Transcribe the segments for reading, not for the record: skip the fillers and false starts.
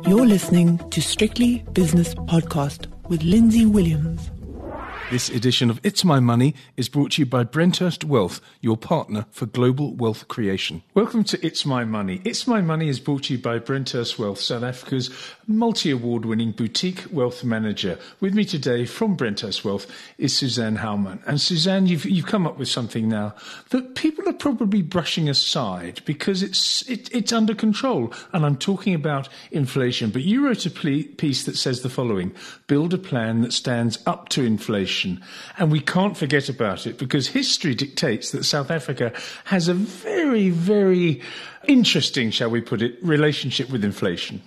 You're listening to Strictly Business Podcast with Lindsay Williams. This edition of It's My Money is brought to you by Brenthurst Wealth, your partner for global wealth creation. Welcome to It's My Money. It's My Money is brought to you by Brenthurst Wealth, South Africa's multi-award-winning boutique wealth manager. With me today from Brenthurst Wealth is Suzanne Haumann. And Suzanne, you've come up with something now that people are probably brushing aside because it's under control. And I'm talking about inflation. But you wrote a piece that says the following: build a plan that stands up to inflation. And we can't forget about it because history dictates that South Africa has a very, very interesting, shall we put it, relationship with inflation.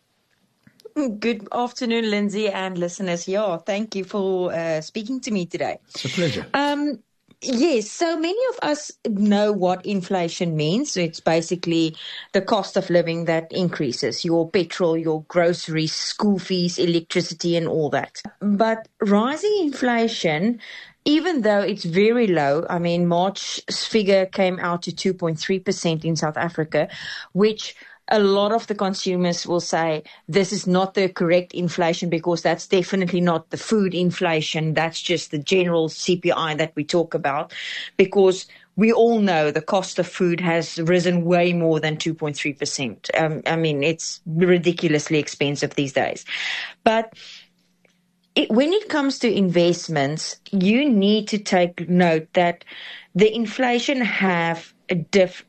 Good afternoon, Lindsay and listeners. Yeah, thank you for speaking to me today. It's a pleasure. Yes, so many of us know what inflation means. It's basically the cost of living that increases, your petrol, your groceries, school fees, electricity, and all that. But rising inflation, even though it's very low, I mean, March's figure came out to 2.3% in South Africa, which a lot of the consumers will say this is not the correct inflation because that's definitely not the food inflation. That's just the general CPI that we talk about, because we all know the cost of food has risen way more than 2.3%. I mean, it's ridiculously expensive these days. But when it comes to investments, you need to take note that the inflation have a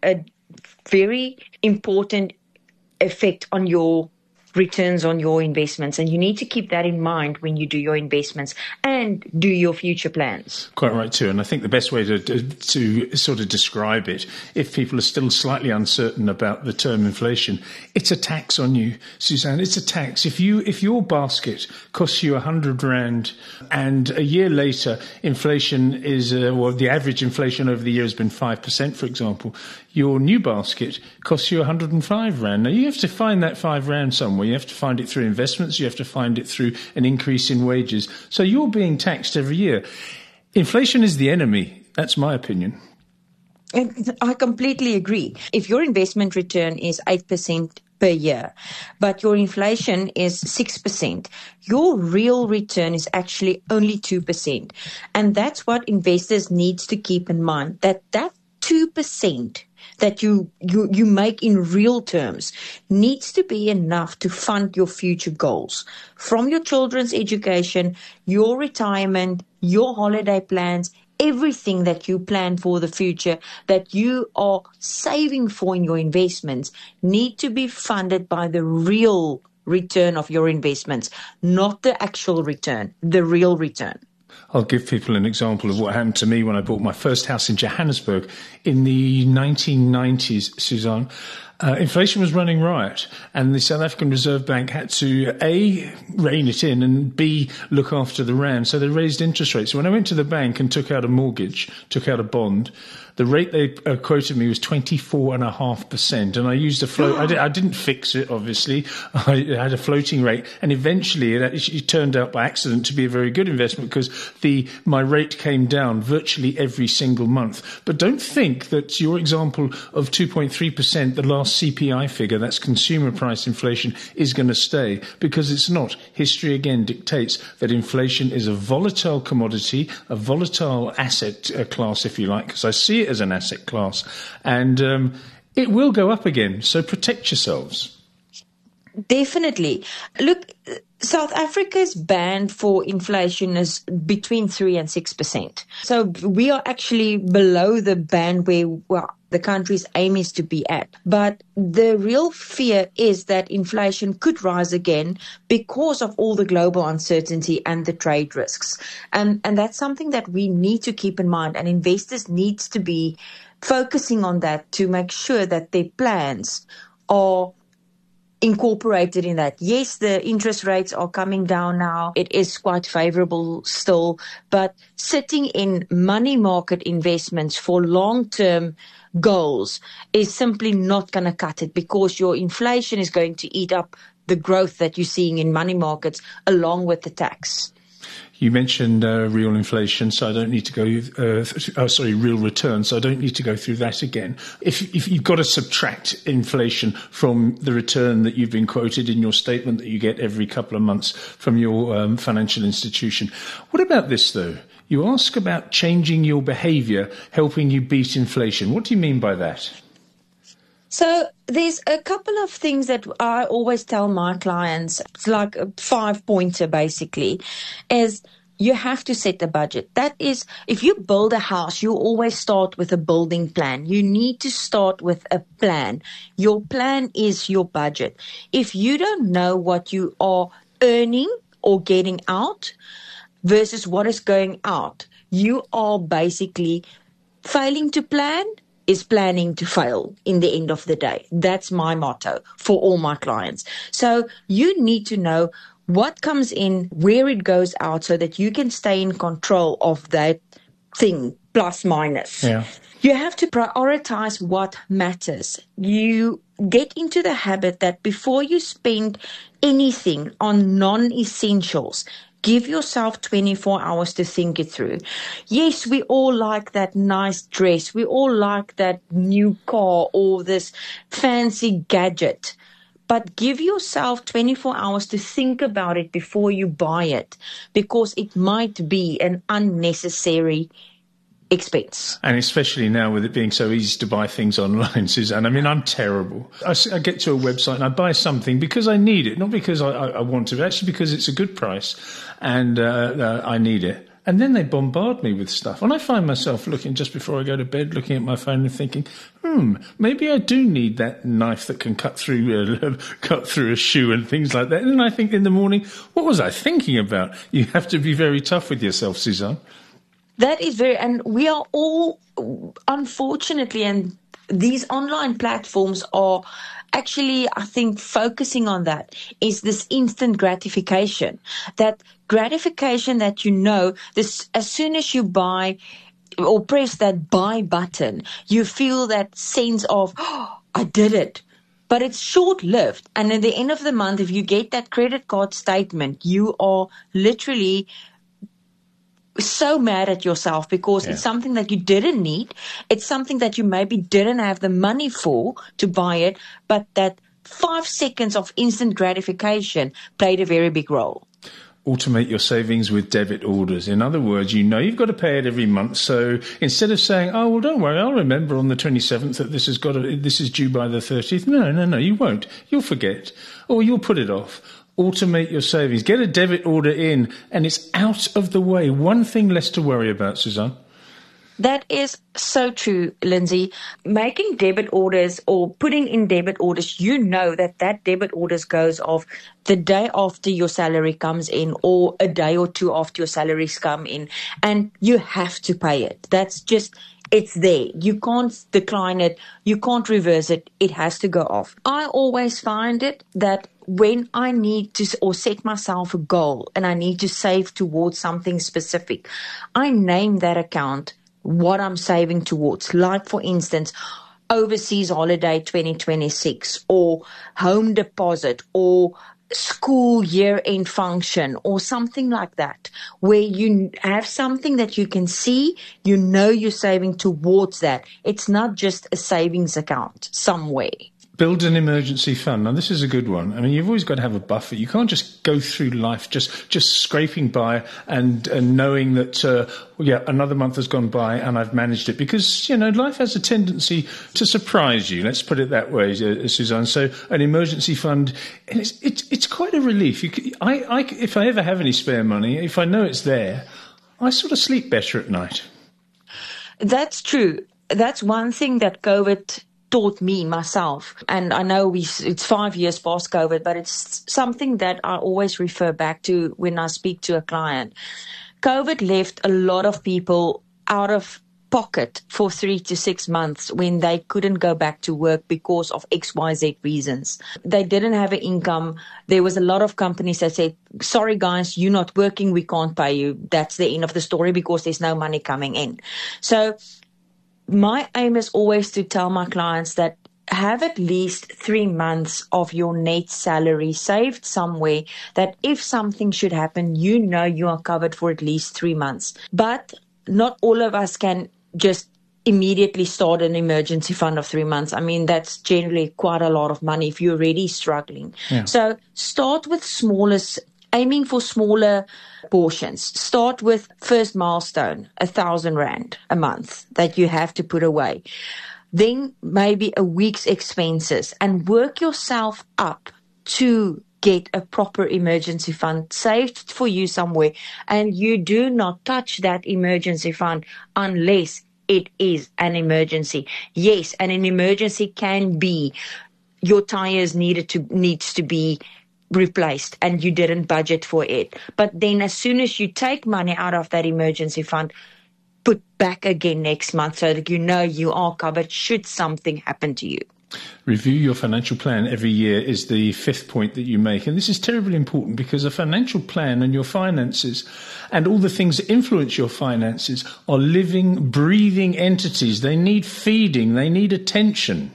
very important effect on your returns on your investments, and you need to keep that in mind when you do your investments and do your future plans. Quite right too, and I think the best way to sort of describe it, if people are still slightly uncertain about the term inflation, it's a tax on you, Suzanne. It's a tax. If your basket costs you 100 Rand and a year later inflation is, the average inflation over the year has been 5%, for example, your new basket costs you 105 Rand. Now, you have to find that 5 Rand somewhere. You have to find it through investments. You have to find it through an increase in wages. So you're being taxed every year. Inflation is the enemy. That's my opinion. I completely agree. If your investment return is 8% per year, but your inflation is 6%, your real return is actually only 2%. And that's what investors need to keep in mind, that 2% that you make in real terms needs to be enough to fund your future goals, from your children's education, your retirement, your holiday plans, everything that you plan for the future, that you are saving for in your investments, need to be funded by the real return of your investments, not the actual return, the real return. I'll give people an example of what happened to me when I bought my first house in Johannesburg in the 1990s, Suzanne. Inflation was running riot, and the South African Reserve Bank had to, A, rein it in, and B, look after the rand. So they raised interest rates. So when I went to the bank and took out a mortgage, took out a bond, the rate they quoted me was 24.5%. And I used a float. I didn't fix it, obviously. I had a floating rate. And eventually it turned out by accident to be a very good investment because my rate came down virtually every single month. But don't think that your example of 2.3%, the last CPI figure, that's consumer price inflation, is going to stay, because it's not. History again dictates that inflation is a volatile commodity, a volatile asset class, if you like, because I see it as an asset class, and it will go up again. So protect yourselves. Definitely. Look, South Africa's band for inflation is between 3 and 6%. So we are actually below the band where the country's aim is to be at. But the real fear is that inflation could rise again because of all the global uncertainty and the trade risks. And that's something that we need to keep in mind, and investors need to be focusing on that to make sure that their plans are incorporated in that. Yes, the interest rates are coming down now. It is quite favorable still, but sitting in money market investments for long-term goals is simply not going to cut it, because your inflation is going to eat up the growth that you're seeing in money markets along with the tax. You mentioned real inflation, so I don't need to go. Real return, so I don't need to go through that again. If you've got to subtract inflation from the return that you've been quoted in your statement that you get every couple of months from your financial institution, what about this though? You ask about changing your behaviour, helping you beat inflation. What do you mean by that? So there's a couple of things that I always tell my clients. It's like a 5-pointer basically, is you have to set a budget. That is, if you build a house, you always start with a building plan. You need to start with a plan. Your plan is your budget. If you don't know what you are earning or getting out versus what is going out, you are basically failing to plan is planning to fail in the end of the day. That's my motto for all my clients. So you need to know what comes in, where it goes out, so that you can stay in control of that thing, plus minus. Yeah. You have to prioritize what matters. You get into the habit that before you spend anything on non-essentials, give yourself 24 hours to think it through. Yes, we all like that nice dress. We all like that new car or this fancy gadget. But give yourself 24 hours to think about it before you buy it, because it might be an unnecessary expense. And especially now with it being so easy to buy things online, Suzanne. I mean, I'm terrible. I get to a website and I buy something because I need it, not because I want to, actually because it's a good price and I need it. And then they bombard me with stuff. And I find myself looking, just before I go to bed, looking at my phone and thinking, maybe I do need that knife that can cut through a shoe and things like that. And I think in the morning, what was I thinking about? You have to be very tough with yourself, Suzanne. That is and we are all, unfortunately, and these online platforms are actually, I think, focusing on that, is this instant gratification. That gratification that this, as soon as you buy or press that buy button, you feel that sense of, I did it. But it's short-lived. And at the end of the month, if you get that credit card statement, you are literally so mad at yourself because it's something that you didn't need. It's something that you maybe didn't have the money for to buy it, but that 5 seconds of instant gratification played a very big role. Automate your savings with debit orders. In other words, you've got to pay it every month. So instead of saying, oh, well, don't worry, I'll remember on the 27th that this is due by the 30th. No, you won't. You'll forget or you'll put it off. Automate your savings. Get a debit order in and it's out of the way. One thing less to worry about, Suzanne. That is so true, Lindsay. Making debit orders or putting in debit orders, that debit orders goes off the day after your salary comes in or a day or two after your salaries come in, and you have to pay it. That's just, it's there. You can't decline it. You can't reverse it. It has to go off. I always find it that when I need to or set myself a goal and I need to save towards something specific, I name that account what I'm saving towards. Like, for instance, overseas holiday 2026 or home deposit or school year-end function or something like that, where you have something that you can see, you're saving towards that. It's not just a savings account somewhere. Build an emergency fund. Now, this is a good one. I mean, you've always got to have a buffer. You can't just go through life just scraping by and knowing that, another month has gone by and I've managed it. Because, life has a tendency to surprise you. Let's put it that way, Suzanne. So an emergency fund, and it's quite a relief. If I ever have any spare money, if I know it's there, I sort of sleep better at night. That's true. That's one thing that COVID taught me myself. And I know it's 5 years past COVID, but it's something that I always refer back to when I speak to a client. COVID left a lot of people out of pocket for 3 to 6 months when they couldn't go back to work because of XYZ reasons. They didn't have an income. There was a lot of companies that said, sorry guys, you're not working, we can't pay you. That's the end of the story because there's no money coming in. So my aim is always to tell my clients that have at least 3 months of your net salary saved somewhere that if something should happen, you know you are covered for at least 3 months. But not all of us can just immediately start an emergency fund of 3 months. I mean, that's generally quite a lot of money if you're already struggling. Yeah. So start with aiming for smaller portions. Start with first milestone, 1,000 Rand a month that you have to put away. Then maybe a week's expenses, and work yourself up to get a proper emergency fund saved for you somewhere. And you do not touch that emergency fund unless it is an emergency. Yes, and an emergency can be your tires needs to be replaced and you didn't budget for it. But then as soon as you take money out of that emergency fund, put back again next month so that you know you are covered should something happen to you. Review your financial plan every year is the fifth point that you make. And this is terribly important because a financial plan and your finances and all the things that influence your finances are living, breathing entities. They need feeding. They need attention.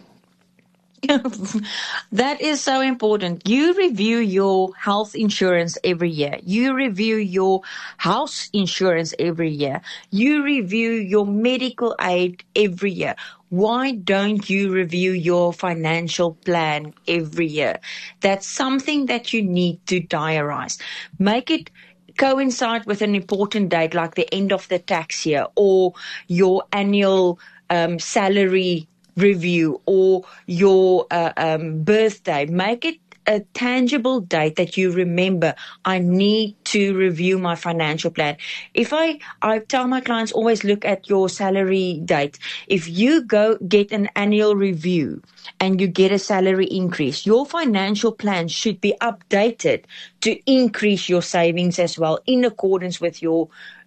That is so important. You review your health insurance every year. You review your house insurance every year. You review your medical aid every year. Why don't you review your financial plan every year? That's something that you need to diarize. Make it coincide with an important date like the end of the tax year or your annual salary review or your birthday. Make it a tangible date that you remember. I need to review my financial plan. If I tell my clients, always look at your salary date. If you go get an annual review and you get a salary increase, your financial plan should be updated to increase your savings as well in accordance with your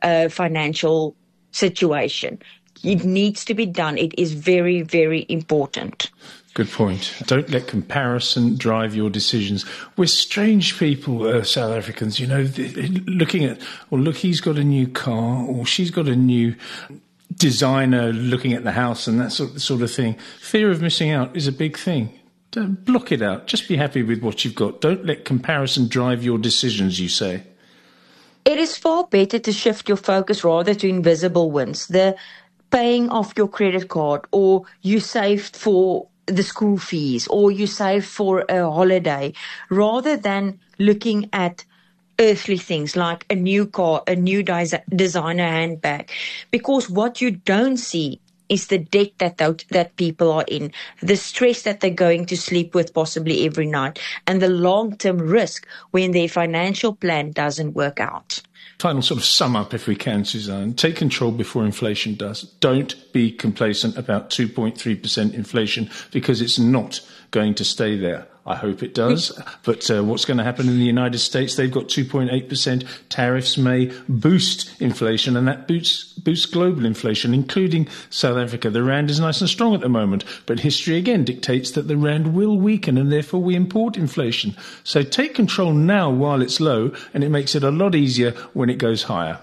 financial situation. It needs to be done. It is very, very important. Good point. Don't let comparison drive your decisions. We're strange people, South Africans, you know, looking at, well, look, he's got a new car or she's got a new designer looking at the house and that sort of thing. Fear of missing out is a big thing. Don't block it out. Just be happy with what you've got. Don't let comparison drive your decisions, you say. It is far better to shift your focus rather to invisible wins. The paying off your credit card, or you saved for the school fees, or you saved for a holiday, rather than looking at earthly things like a new car, a new designer handbag. Because what you don't see is the debt that people are in, the stress that they're going to sleep with possibly every night, and the long-term risk when their financial plan doesn't work out. Final sort of sum up, if we can, Suzanne. Take control before inflation does. Don't be complacent about 2.3% inflation because it's not going to stay there. I hope it does. But what's going to happen in the United States? They've got 2.8%. Tariffs may boost inflation, and that boosts global inflation, including South Africa. The rand is nice and strong at the moment, but history again dictates that the rand will weaken, and therefore we import inflation. So take control now while it's low, and it makes it a lot easier when it goes higher.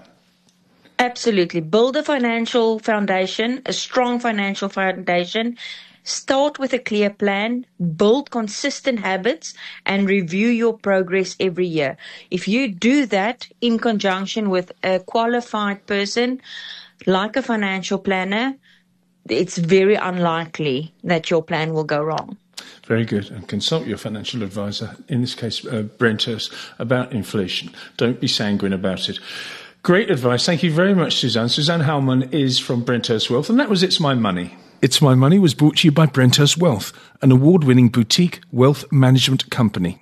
Absolutely. Build a financial foundation, a strong financial foundation. Start with a clear plan, build consistent habits, and review your progress every year. If you do that in conjunction with a qualified person, like a financial planner, it's very unlikely that your plan will go wrong. Very good. And consult your financial advisor, in this case, Brent Hurst, about inflation. Don't be sanguine about it. Great advice. Thank you very much, Suzanne. Suzanne Hauman is from Brent Hurst Wealth, and that was It's My Money. It's My Money was brought to you by Brent Hurst Wealth, an award-winning boutique wealth management company.